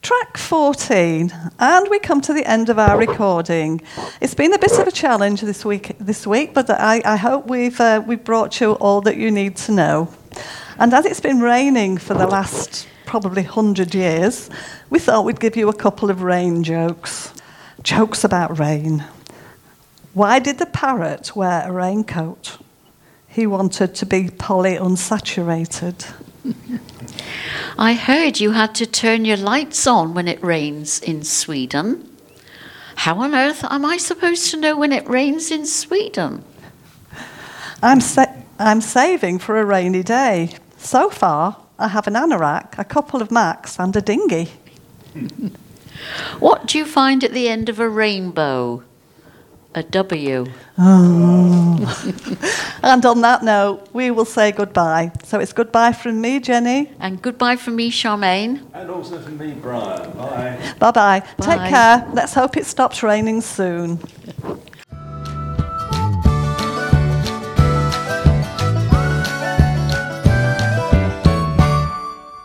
track 14, and we come to the end of our recording. It's been a bit of a challenge this week, but I hope we've brought you all that you need to know. And as it's been raining for the last probably 100 years, we thought we'd give you a couple of rain jokes. Jokes about rain. Why did the parrot wear a raincoat? He wanted to be polyunsaturated. I heard you had to turn your lights on when it rains in Sweden. How on earth am I supposed to know when it rains in Sweden? I'm saving for a rainy day. So far, I have an anorak, a couple of Macs, and a dinghy. What do you find at the end of a rainbow? A W. Oh. And on that note, we will say goodbye. So it's goodbye from me, Jenny. And goodbye from me, Charmaine. And also from me, Brian. Bye. Bye-bye. Take care. Let's hope it stops raining soon.